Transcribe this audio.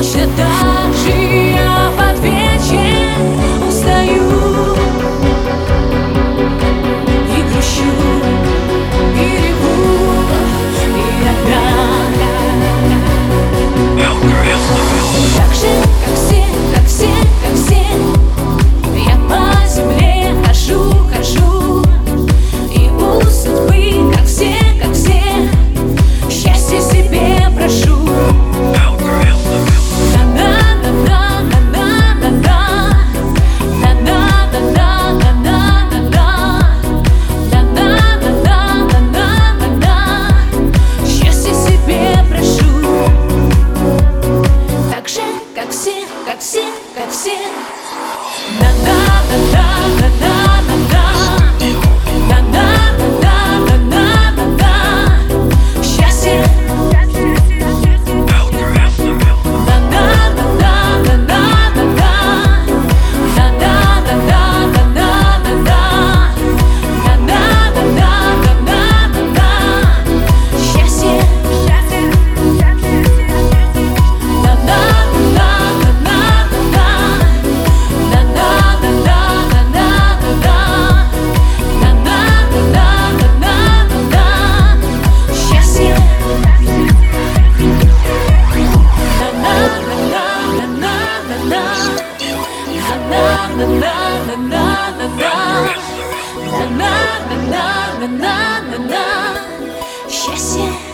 Точно так же я под вечер устаю и грущу, и реву иногда. Так же, как все, как все, как все, я по земле хожу, хожу, и у судьбы, как все, счастье себе прошу. Как все, как все, как все. Счастье. Счастье.